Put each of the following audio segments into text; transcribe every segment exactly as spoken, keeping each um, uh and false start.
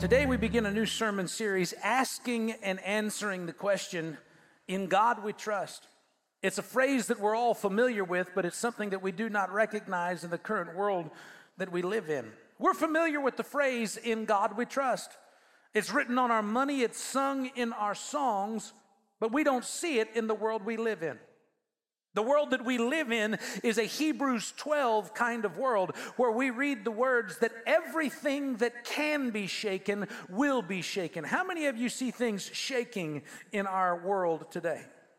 Today we begin a new sermon series asking and answering the question, in God we trust. It's a phrase that we're all familiar with, but it's something that we do not recognize in the current world that we live in. We're familiar with the phrase, in God we trust. It's written on our money, it's sung in our songs, but we don't see it in the world we live in. The world that we live in is a Hebrews twelve kind of world where we read the words that everything that can be shaken will be shaken. How many of you see things shaking in our world today?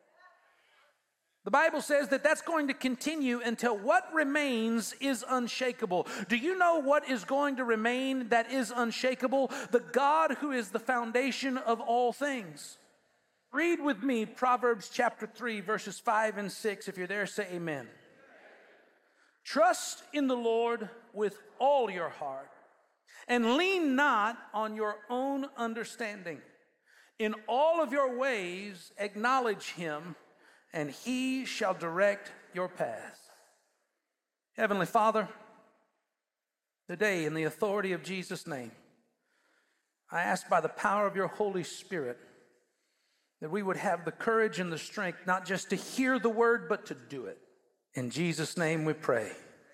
The Bible says that that's going to continue until what remains is unshakable. Do you know what is going to remain that is unshakable? The God who is the foundation of all things. Read with me Proverbs chapter three, verses five and six. If you're there, say amen. Trust in the Lord with all your heart, and lean not on your own understanding. In all of your ways acknowledge him, and he shall direct your path. Heavenly Father, today in the authority of Jesus' name, I ask by the power of your Holy Spirit that we would have the courage and the strength not just to hear the word, but to do it. In Jesus' name we pray.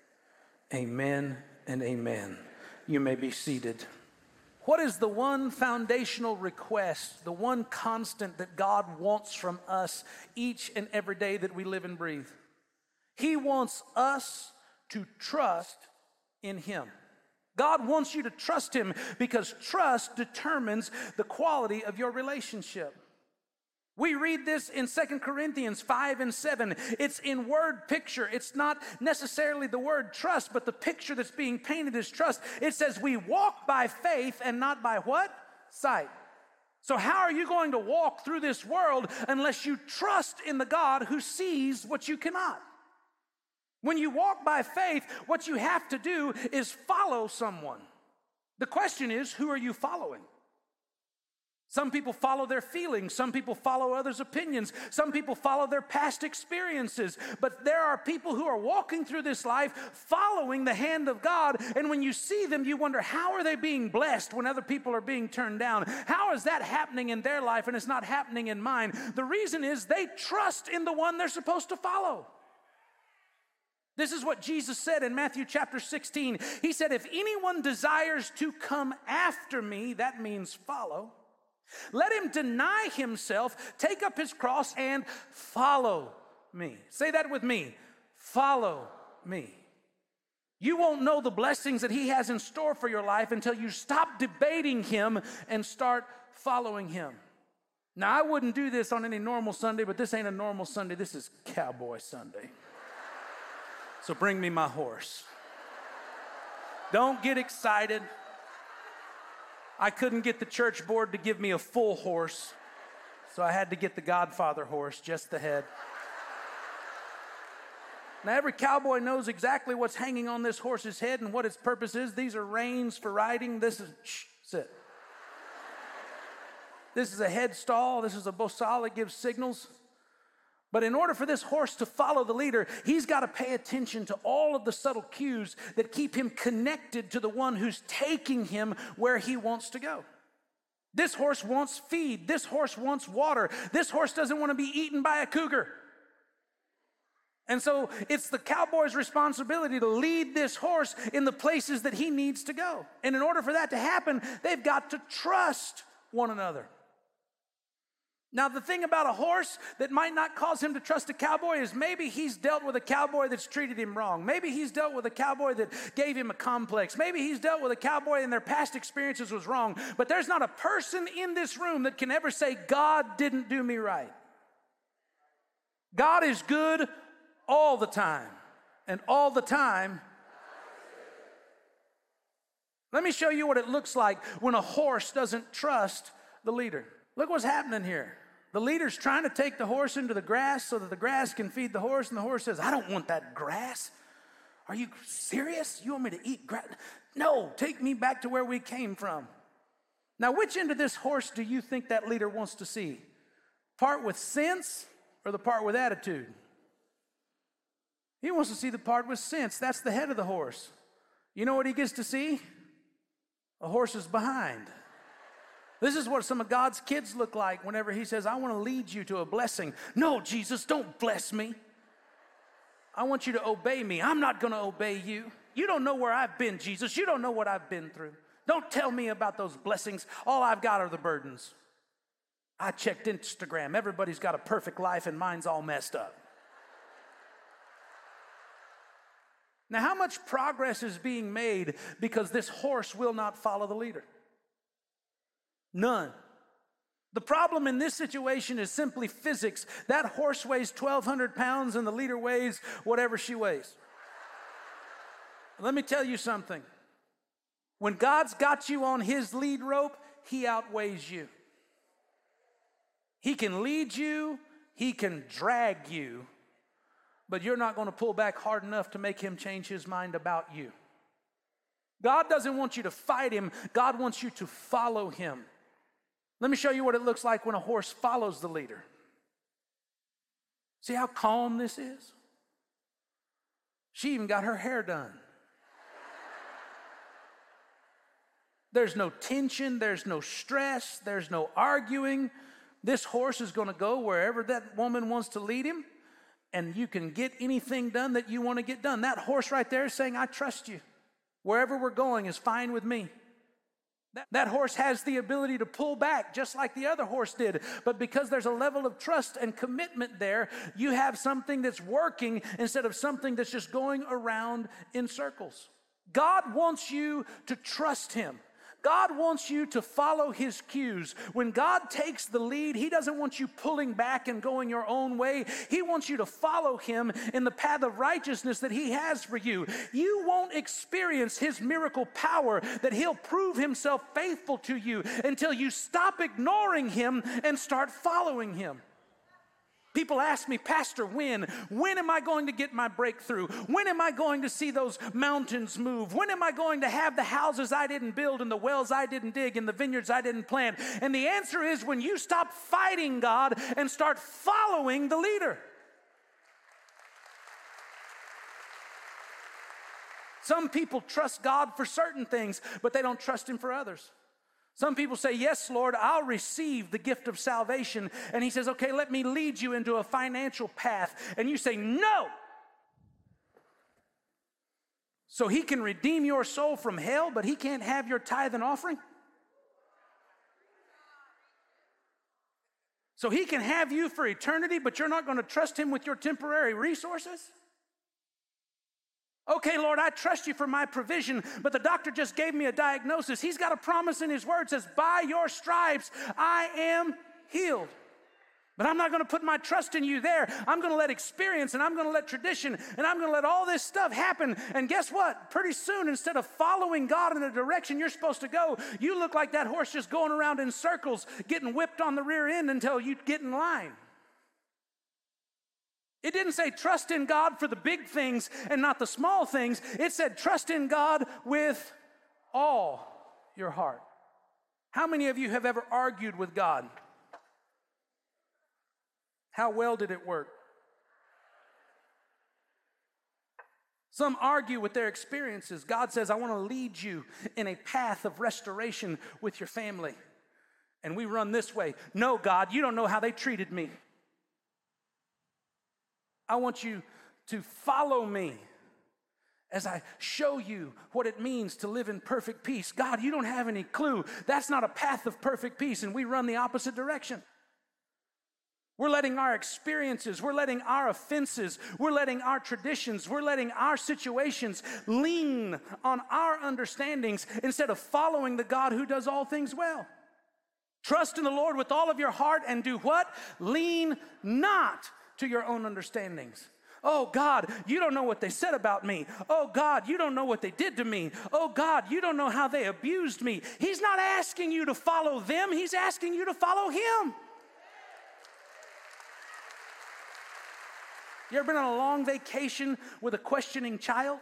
Amen and amen. You may be seated. What is the one foundational request, the one constant that God wants from us each and every day that we live and breathe? He wants us to trust in him. God wants you to trust him because trust determines the quality of your relationship. We read this in Second Corinthians five and seven. It's in word picture. It's not necessarily the word trust, but the picture that's being painted is trust. It says we walk by faith and not by what? Sight. So how are you going to walk through this world unless you trust in the God who sees what you cannot? When you walk by faith, what you have to do is follow someone. The question is, who are you following? Some people follow their feelings. Some people follow others' opinions. Some people follow their past experiences. But there are people who are walking through this life following the hand of God. And when you see them, you wonder, how are they being blessed when other people are being turned down? How is that happening in their life and it's not happening in mine? The reason is they trust in the one they're supposed to follow. This is what Jesus said in Matthew chapter sixteen. He said, if anyone desires to come after me, that means follow, let him deny himself, take up his cross, and follow me. Say that with me. Follow me. You won't know the blessings that he has in store for your life until you stop debating him and start following him. Now, I wouldn't do this on any normal Sunday, but this ain't a normal Sunday. This is Cowboy Sunday. So bring me my horse. Don't get excited. I couldn't get the church board to give me a full horse, so I had to get the Godfather horse, just the head. Now, every cowboy knows exactly what's hanging on this horse's head and what its purpose is. These are reins for riding. This is, shh, sit. This is a head stall. This is a bosal that gives signals. But in order for this horse to follow the leader, he's got to pay attention to all of the subtle cues that keep him connected to the one who's taking him where he wants to go. This horse wants feed. This horse wants water. This horse doesn't want to be eaten by a cougar. And so it's the cowboy's responsibility to lead this horse in the places that he needs to go. And in order for that to happen, they've got to trust one another. Now, the thing about a horse that might not cause him to trust a cowboy is maybe he's dealt with a cowboy that's treated him wrong. Maybe he's dealt with a cowboy that gave him a complex. Maybe he's dealt with a cowboy and their past experiences was wrong. But there's not a person in this room that can ever say, God didn't do me right. God is good all the time. And all the time. Let me show you what it looks like when a horse doesn't trust the leader. Look what's happening here. The leader's trying to take the horse into the grass so that the grass can feed the horse, and the horse says, I don't want that grass. Are you serious? You want me to eat grass? No, take me back to where we came from. Now, which end of this horse do you think that leader wants to see? Part with sense or the part with attitude? He wants to see the part with sense. That's the head of the horse. You know what he gets to see? A horse is behind. This is what some of God's kids look like whenever he says, I want to lead you to a blessing. No, Jesus, don't bless me. I want you to obey me. I'm not going to obey you. You don't know where I've been, Jesus. You don't know what I've been through. Don't tell me about those blessings. All I've got are the burdens. I checked Instagram. Everybody's got a perfect life and mine's all messed up. Now, how much progress is being made because this horse will not follow the leader? None. The problem in this situation is simply physics. That horse weighs twelve hundred pounds and the leader weighs whatever she weighs. Let me tell you something. When God's got you on his lead rope, he outweighs you. He can lead you, he can drag you, but you're not going to pull back hard enough to make him change his mind about you. God doesn't want you to fight him. God wants you to follow him. Let me show you what it looks like when a horse follows the leader. See how calm this is? She even got her hair done. There's no tension, there's no stress, there's no arguing. This horse is going to go wherever that woman wants to lead him, and you can get anything done that you want to get done. That horse right there is saying, I trust you. Wherever we're going is fine with me. That, that horse has the ability to pull back just like the other horse did. But because there's a level of trust and commitment there, you have something that's working instead of something that's just going around in circles. God wants you to trust him. God wants you to follow his cues. When God takes the lead, he doesn't want you pulling back and going your own way. He wants you to follow him in the path of righteousness that he has for you. You won't experience his miracle power, that he'll prove himself faithful to you, until you stop ignoring him and start following him. People ask me, Pastor, when? When am I going to get my breakthrough? When am I going to see those mountains move? When am I going to have the houses I didn't build and the wells I didn't dig and the vineyards I didn't plant? And the answer is when you stop fighting God and start following the leader. Some people trust God for certain things, but they don't trust him for others. Some people say, yes, Lord, I'll receive the gift of salvation. And he says, okay, let me lead you into a financial path. And you say, no. So he can redeem your soul from hell, but he can't have your tithe and offering? So he can have you for eternity, but you're not going to trust him with your temporary resources? Okay, Lord, I trust you for my provision, but the doctor just gave me a diagnosis. He's got a promise in his word, says, by your stripes I am healed. But I'm not going to put my trust in you there. I'm going to let experience, and I'm going to let tradition, and I'm going to let all this stuff happen. And guess what? Pretty soon, instead of following God in the direction you're supposed to go, you look like that horse just going around in circles, getting whipped on the rear end until you get in line. It didn't say trust in God for the big things and not the small things. It said trust in God with all your heart. How many of you have ever argued with God? How well did it work? Some argue with their experiences. God says, I want to lead you in a path of restoration with your family. And we run this way. No, God, you don't know how they treated me. I want you to follow me as I show you what it means to live in perfect peace. God, you don't have any clue. That's not a path of perfect peace, and we run the opposite direction. We're letting our experiences, we're letting our offenses, we're letting our traditions, we're letting our situations lean on our understandings instead of following the God who does all things well. Trust in the Lord with all of your heart and do what? Lean not to your own understandings. Oh God, you don't know what they said about me. Oh God, you don't know what they did to me. Oh God, you don't know how they abused me. He's not asking you to follow them. He's asking you to follow him. You ever been on a long vacation with a questioning child?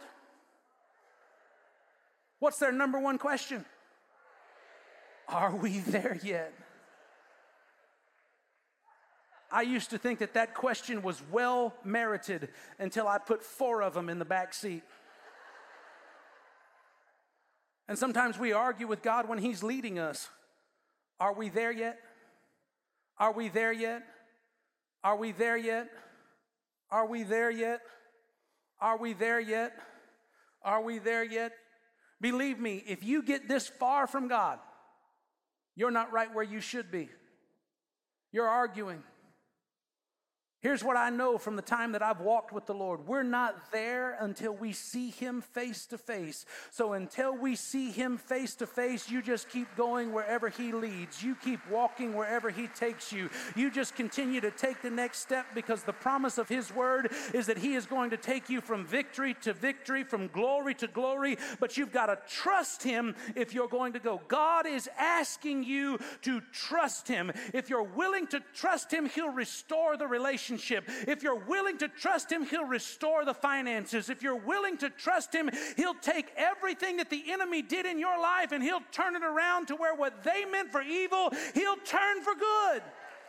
What's their number one question? Are we there yet? I used to think that that question was well merited until I put four of them in the back seat. And sometimes we argue with God when he's leading us. Are we there yet? Are we there yet? Are we there yet? Are we there yet? Are we there yet? Are we there yet? Believe me, if you get this far from God, you're not right where you should be. You're arguing. Here's what I know from the time that I've walked with the Lord. We're not there until we see Him face to face. So until we see Him face to face, you just keep going wherever He leads. You keep walking wherever He takes you. You just continue to take the next step, because the promise of His word is that He is going to take you from victory to victory, from glory to glory. But you've got to trust Him if you're going to go. God is asking you to trust Him. If you're willing to trust Him, He'll restore the relationship. If you're willing to trust Him, He'll restore the finances. If you're willing to trust Him, He'll take everything that the enemy did in your life and He'll turn it around to where what they meant for evil, He'll turn for good.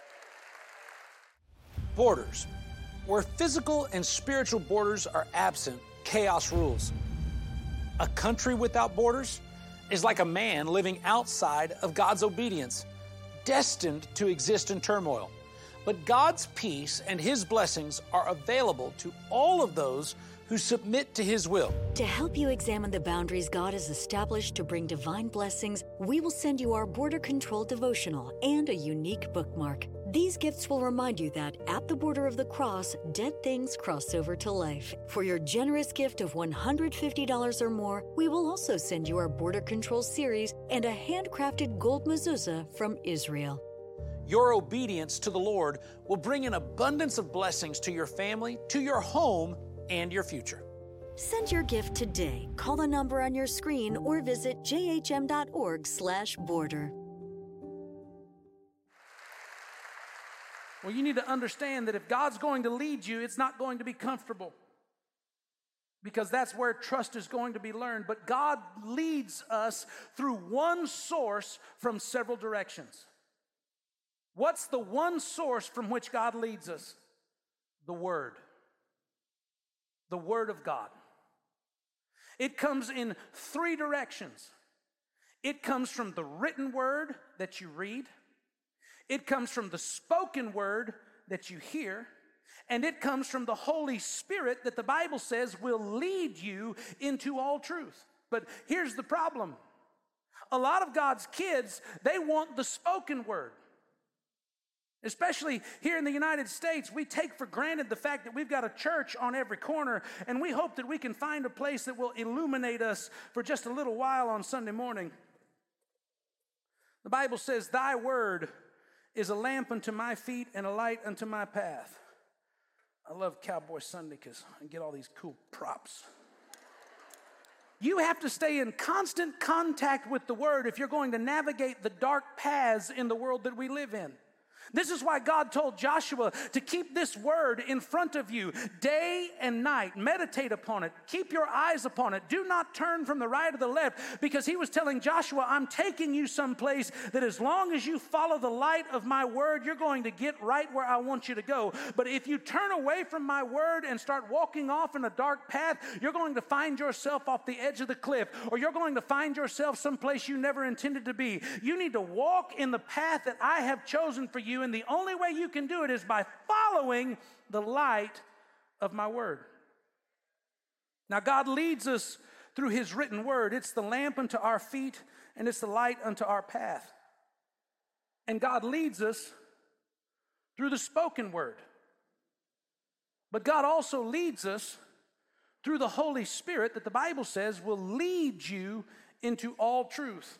Borders. Where physical and spiritual borders are absent, chaos rules. A country without borders is like a man living outside of God's obedience, destined to exist in turmoil. But God's peace and His blessings are available to all of those who submit to His will. To help you examine the boundaries God has established to bring divine blessings, we will send you our Border Control devotional and a unique bookmark. These gifts will remind you that at the border of the cross, dead things cross over to life. For your generous gift of one hundred fifty dollars or more, we will also send you our Border Control series and a handcrafted gold mezuzah from Israel. Your obedience to the Lord will bring an abundance of blessings to your family, to your home, and your future. Send your gift today. Call the number on your screen or visit j h m dot org slash border. Well, you need to understand that if God's going to lead you, it's not going to be comfortable, because that's where trust is going to be learned. But God leads us through one source from several directions. What's the one source from which God leads us? The Word. The Word of God. It comes in three directions. It comes from the written word that you read. It comes from the spoken word that you hear. And it comes from the Holy Spirit that the Bible says will lead you into all truth. But here's the problem. A lot of God's kids, they want the spoken word. Especially here in the United States, we take for granted the fact that we've got a church on every corner, and we hope that we can find a place that will illuminate us for just a little while on Sunday morning. The Bible says, "Thy word is a lamp unto my feet and a light unto my path." I love Cowboy Sunday because I get all these cool props. You have to stay in constant contact with the Word if you're going to navigate the dark paths in the world that we live in. This is why God told Joshua to keep this word in front of you day and night. Meditate upon it. Keep your eyes upon it. Do not turn from the right or the left, because he was telling Joshua, I'm taking you someplace that as long as you follow the light of my word, you're going to get right where I want you to go. But if you turn away from my word and start walking off in a dark path, you're going to find yourself off the edge of the cliff, or you're going to find yourself someplace you never intended to be. You need to walk in the path that I have chosen for you. And the only way you can do it is by following the light of my word. Now, God leads us through his written word. It's the lamp unto our feet, and it's the light unto our path. And God leads us through the spoken word. But God also leads us through the Holy Spirit that the Bible says will lead you into all truth.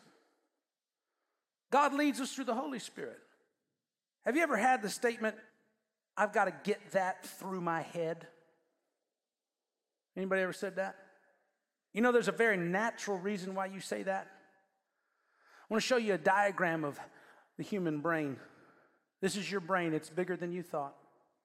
God leads us through the Holy Spirit. Have you ever had the statement, I've got to get that through my head? Anybody ever said that? You know, there's a very natural reason why you say that. I want to show you a diagram of the human brain. This is your brain. It's bigger than you thought.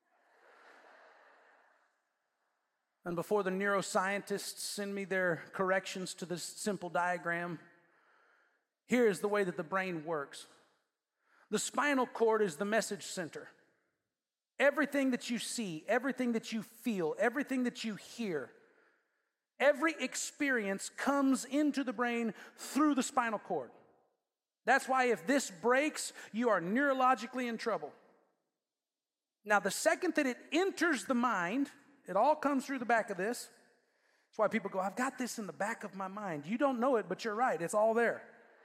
And before the neuroscientists send me their corrections to this simple diagram, here is the way that the brain works. The spinal cord is the message center. Everything that you see, everything that you feel, everything that you hear, every experience comes into the brain through the spinal cord. That's why if this breaks, you are neurologically in trouble. Now, the second that it enters the mind, it all comes through the back of this. That's why people go, I've got this in the back of my mind. You don't know it, but you're right. It's all there.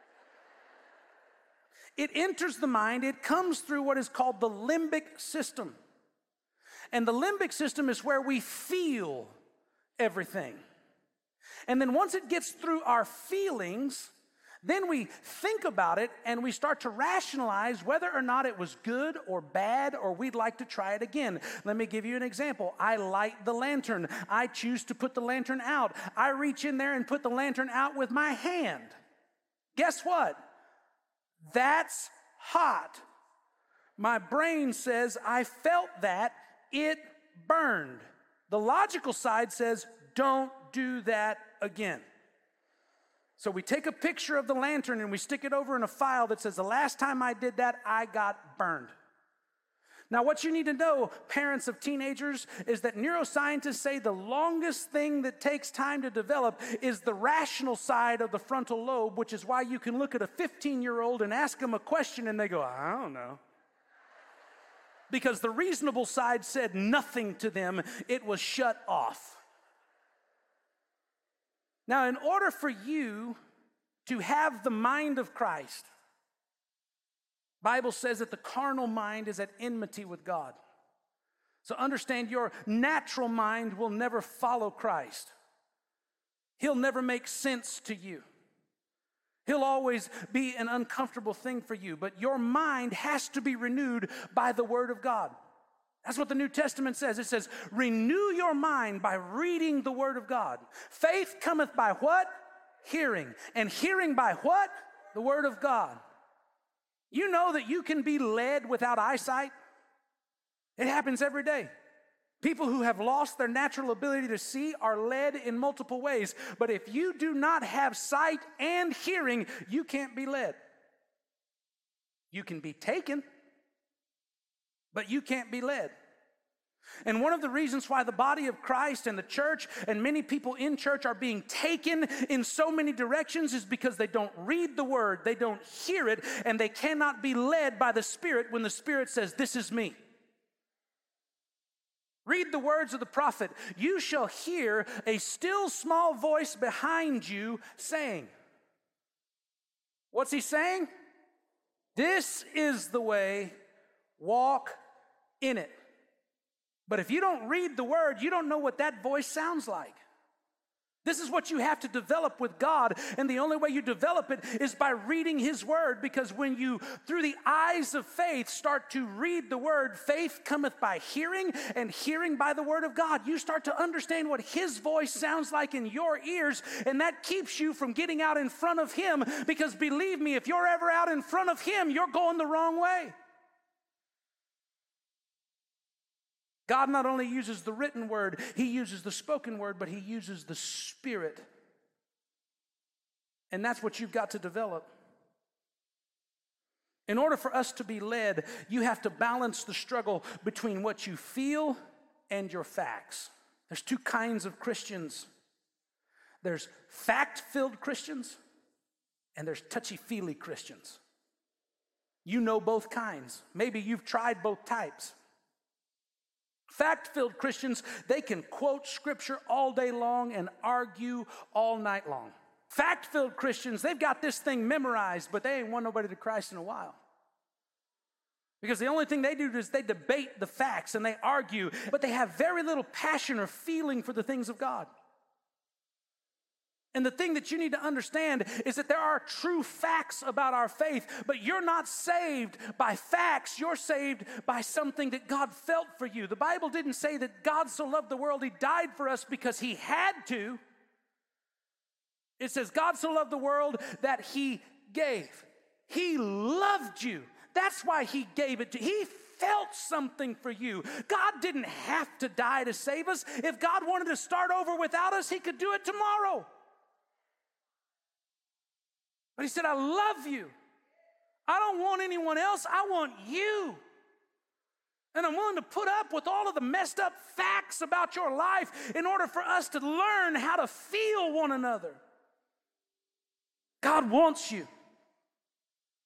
It enters the mind. It comes through what is called the limbic system. And the limbic system is where we feel everything. And then once it gets through our feelings, then we think about it and we start to rationalize whether or not it was good or bad or we'd like to try it again. Let me give you an example. I light the lantern. I choose to put the lantern out. I reach in there and put the lantern out with my hand. Guess what? That's hot. My brain says, I felt that. It burned. The logical side says, don't do that again. So we take a picture of the lantern and we stick it over in a file that says, the last time I did that, I got burned. Now, what you need to know, parents of teenagers, is that neuroscientists say the longest thing that takes time to develop is the rational side of the frontal lobe, which is why you can look at a fifteen-year-old and ask them a question and they go, I don't know. Because the reasonable side said nothing to them. It was shut off. Now, in order for you to have the mind of Christ, Bible says that the carnal mind is at enmity with God. So understand, your natural mind will never follow Christ. He'll never make sense to you. He'll always be an uncomfortable thing for you. But your mind has to be renewed by the Word of God. That's what the New Testament says. It says, renew your mind by reading the Word of God. Faith cometh by what? Hearing. And hearing by what? The Word of God. You know that you can be led without eyesight? It happens every day. People who have lost their natural ability to see are led in multiple ways. But if you do not have sight and hearing, you can't be led. You can be taken, but you can't be led. And one of the reasons why the body of Christ and the church and many people in church are being taken in so many directions is because they don't read the Word, they don't hear it, and they cannot be led by the Spirit when the Spirit says, this is me. Read the words of the prophet. You shall hear a still small voice behind you saying. What's he saying? This is the way, walk in it. But if you don't read the Word, you don't know what that voice sounds like. This is what you have to develop with God, and the only way you develop it is by reading His Word, because when you, through the eyes of faith, start to read the Word, faith cometh by hearing, and hearing by the Word of God. You start to understand what His voice sounds like in your ears, and that keeps you from getting out in front of Him, because believe me, if you're ever out in front of Him, you're going the wrong way. God not only uses the written word, He uses the spoken word, but He uses the Spirit. And that's what you've got to develop. In order for us to be led, you have to balance the struggle between what you feel and your facts. There's two kinds of Christians. There's fact-filled Christians, and there's touchy-feely Christians. You know both kinds. Maybe you've tried both types. Fact-filled Christians, they can quote Scripture all day long and argue all night long. Fact-filled Christians, they've got this thing memorized, but they ain't won nobody to Christ in a while. Because the only thing they do is they debate the facts and they argue, but they have very little passion or feeling for the things of God. And the thing that you need to understand is that there are true facts about our faith, but you're not saved by facts. You're saved by something that God felt for you. The Bible didn't say that God so loved the world, He died for us because He had to. It says God so loved the world that He gave. He loved you. That's why He gave it to you. He felt something for you. God didn't have to die to save us. If God wanted to start over without us, He could do it tomorrow. But He said, I love you. I don't want anyone else. I want you. And I'm willing to put up with all of the messed up facts about your life in order for us to learn how to feel one another. God wants you.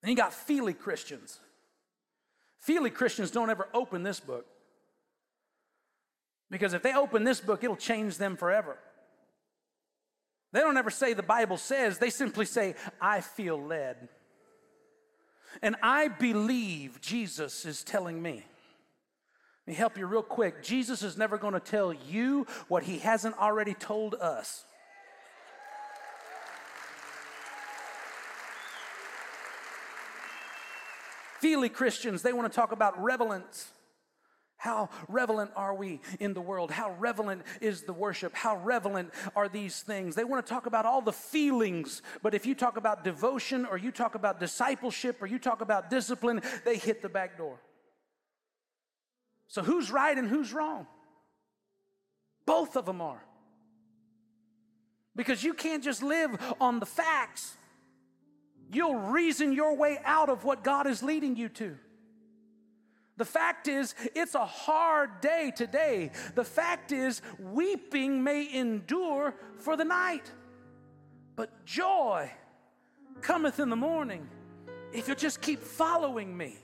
And you got feely Christians. Feely Christians don't ever open this book. Because if they open this book, it'll change them forever. They don't ever say the Bible says, they simply say, I feel led. And I believe Jesus is telling me. Let me help you real quick. Jesus is never going to tell you what he hasn't already told us. Feely Christians, they want to talk about relevance. How relevant are we in the world? How relevant is the worship? How relevant are these things? They want to talk about all the feelings, but if you talk about devotion or you talk about discipleship or you talk about discipline, they hit the back door. So who's right and who's wrong? Both of them are. Because you can't just live on the facts. You'll reason your way out of what God is leading you to. The fact is, it's a hard day today. The fact is, weeping may endure for the night, but joy cometh in the morning if you'll just keep following me.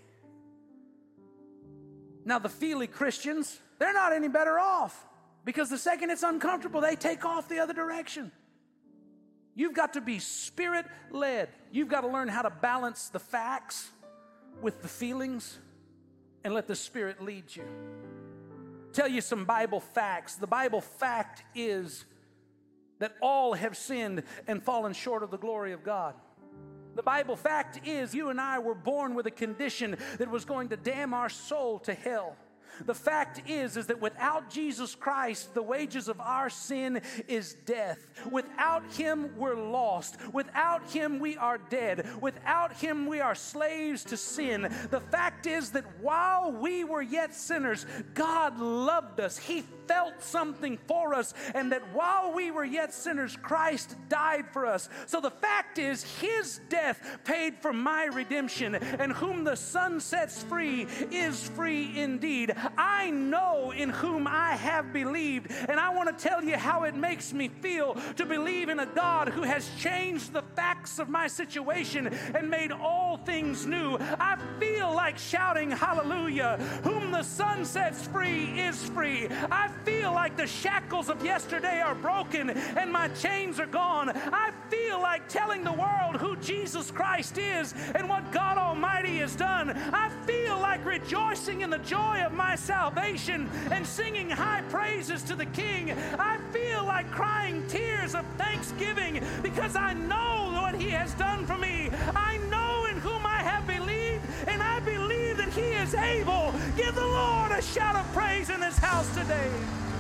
Now, the feely Christians, they're not any better off because the second it's uncomfortable, they take off the other direction. You've got to be Spirit-led. You've got to learn how to balance the facts with the feelings and let the Spirit lead you. Tell you some Bible facts. The Bible fact is that all have sinned and fallen short of the glory of God. The Bible fact is you and I were born with a condition that was going to damn our soul to hell. The fact is, is that without Jesus Christ, the wages of our sin is death. Without him, we're lost. Without him, we are dead. Without him, we are slaves to sin. The fact is that while we were yet sinners, God loved us. He felt something for us, and that while we were yet sinners, Christ died for us. So the fact is, his death paid for my redemption, and whom the Son sets free is free indeed. I know in whom I have believed, and I want to tell you how it makes me feel to believe in a God who has changed the facts of my situation and made all things new. I feel like shouting hallelujah. Whom the Son sets free is free. I feel like the shackles of yesterday are broken and my chains are gone. I feel like telling the world who Jesus Christ is and what God Almighty has done. I feel like rejoicing in the joy of my salvation and singing high praises to the King. I feel like crying tears of thanksgiving because I know what he has done for me. I know in whom I have believed, and I believe that he is able. Give the Lord a shout of praise in this house today.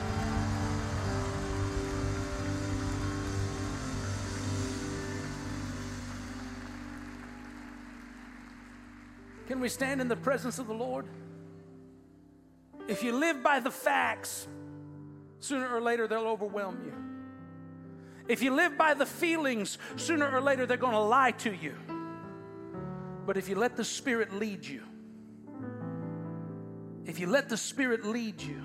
Can we stand in the presence of the Lord? If you live by the facts, sooner or later they'll overwhelm you. If you live by the feelings, sooner or later they're going to lie to you. But if you let the Spirit lead you, if you let the Spirit lead you,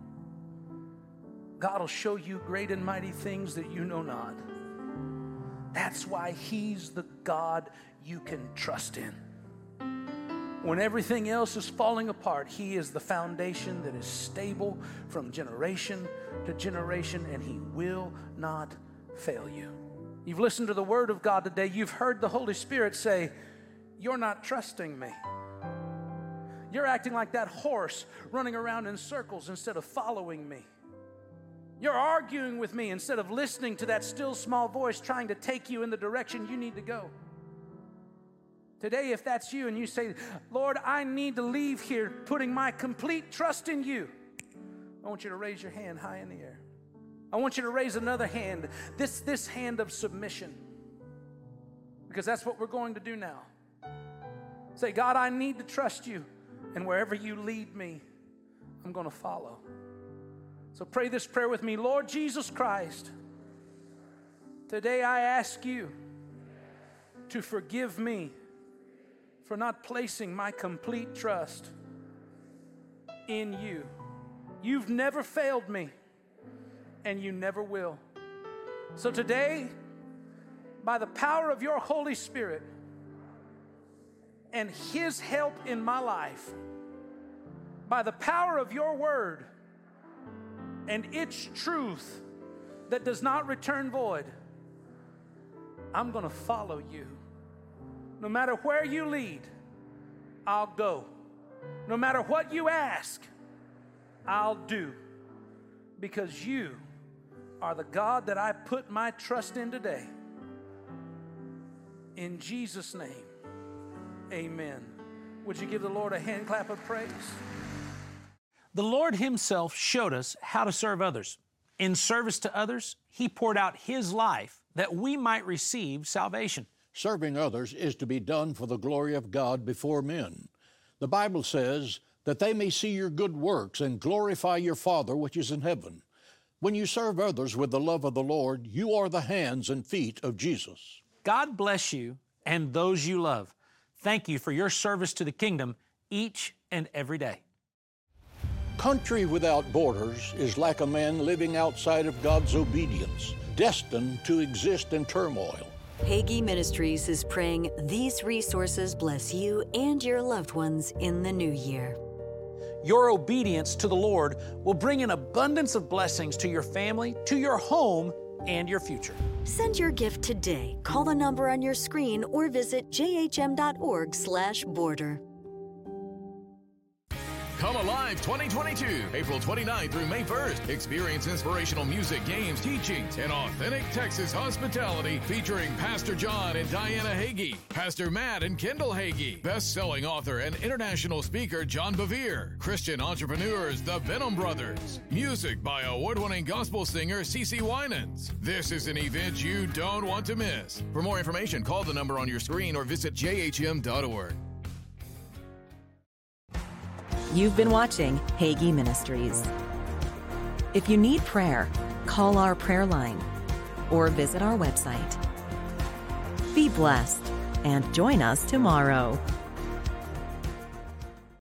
God will show you great and mighty things that you know not. That's why he's the God you can trust in. When everything else is falling apart, he is the foundation that is stable from generation to generation, and he will not fail you. You've listened to the word of God today. You've heard the Holy Spirit say, you're not trusting me. You're acting like that horse running around in circles instead of following me. You're arguing with me instead of listening to that still small voice trying to take you in the direction you need to go. Today, if that's you and you say, Lord, I need to leave here putting my complete trust in you, I want you to raise your hand high in the air. I want you to raise another hand, this, this hand of submission, because that's what we're going to do now. Say, God, I need to trust you, and wherever you lead me, I'm going to follow. So pray this prayer with me. Lord Jesus Christ, today I ask you to forgive me for not placing my complete trust in you. You've never failed me, and you never will. So today, by the power of your Holy Spirit, and His help in my life, by the power of your word and its truth that does not return void, I'm going to follow you. No matter where you lead, I'll go. No matter what you ask, I'll do. Because you are the God that I put my trust in today. In Jesus' name, amen. Would you give the Lord a hand clap of praise? The Lord Himself showed us how to serve others. In service to others, He poured out His life that we might receive salvation. Serving others is to be done for the glory of God before men. The Bible says that they may see your good works and glorify your Father which is in heaven. When you serve others with the love of the Lord, you are the hands and feet of Jesus. God bless you and those you love. Thank you for your service to the kingdom each and every day. Country without borders is like a man living outside of God's obedience, destined to exist in turmoil. Hagee Ministries is praying these resources bless you and your loved ones in the new year. Your obedience to the Lord will bring an abundance of blessings to your family, to your home, and your future. Send your gift today. Call the number on your screen or visit j h m dot org slash border. Come Alive twenty twenty-two, April twenty-ninth through May first. Experience inspirational music, games, teachings, and authentic Texas hospitality featuring Pastor John and Diana Hagee, Pastor Matt and Kendall Hagee, best-selling author and international speaker John Bevere, Christian entrepreneurs the Benham Brothers, music by award-winning gospel singer CeCe Winans. This is an event you don't want to miss. For more information, call the number on your screen or visit j h m dot org. You've been watching Hagee Ministries. If you need prayer, call our prayer line or visit our website. Be blessed and join us tomorrow.